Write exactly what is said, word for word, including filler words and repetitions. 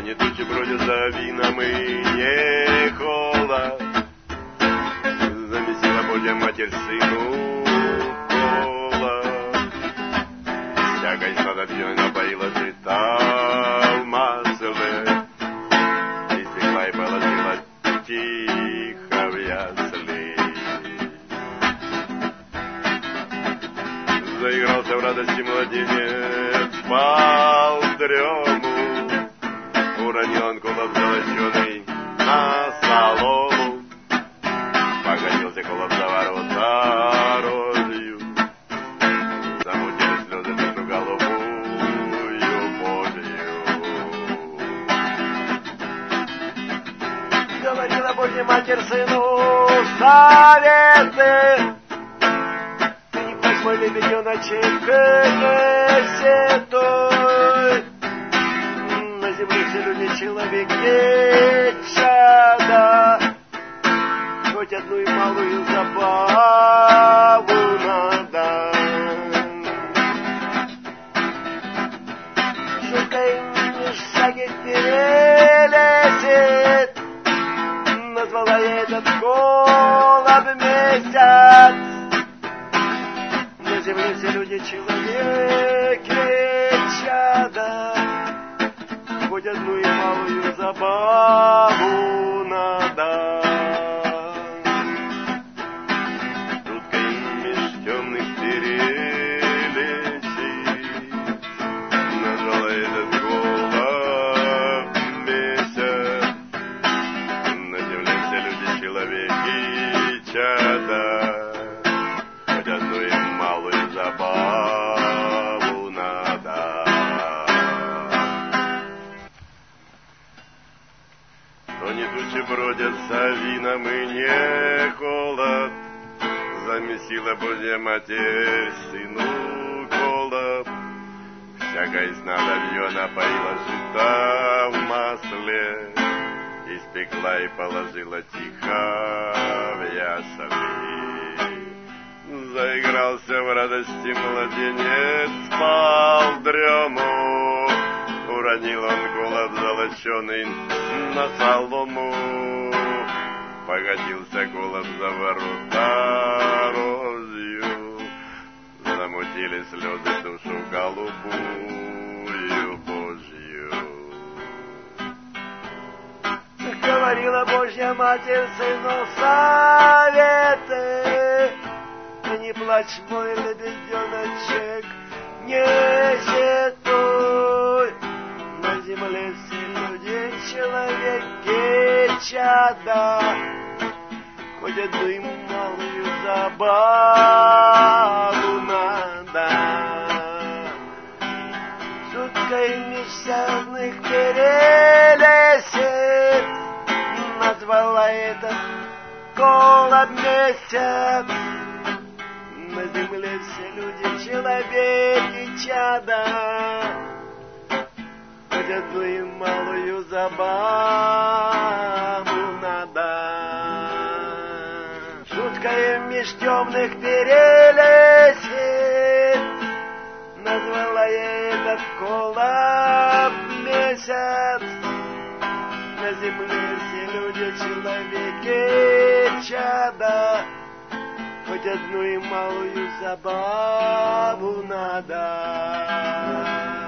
не тучи бродят за вином и не холод. Замесила Божья Матерь сыну холод. Всякой снадобьей напоила жита в масле. Испекла и положила тихо в ясли. Заигрался в радости младенец, спал в дрему. Уронил он колоб золоченый на солому. Покатился колоб за ворота рожью. Замутили слезы душу голубую Божью. Говорила Божья Матерь сыну советы. Ты не плачь, мой лебеденочек, не сетуй. На земле все люди человеки чада. Хоть одну и малую забаву надо. Шуткой меж всяких перелезет. Назвала я этот голубь месяц. На земле все люди человеки чада. Хоть одну и малую забаву надо. Жуткой меж темных перелесей назвала этот голубь месяц. На земле все люди человеки чада. Хоть одну и малую забаву надо. Но не тучи бродят за вином и не холод. Замесила Божья Матерь сыну голубь. Всякой снадобье напоила жита в масле. Испекла и положила тихо в ясли. Заигрался в радости младенец, спал в дрему. Уронил он голубь золоченый на солому. Покатился голубь за ворота рожью. Замутили слезы душу голубую Божью. Говорила Божья Матерь сыну советы. Ты не плачь, мой лебеденочек, не сетуй. На земле все люди человеки чада. Хоть одну и малую забаву надо. Шуткой меж всяких перелесет. Назвала этот голубь месяц. На земле все люди человеки чада. Хоть одну и малую забаву надо. Шуткой меж темных перелесет. Назвала я этот голубь месяц. На земле все люди человеки чада. Хоть одну и малую забаву надо.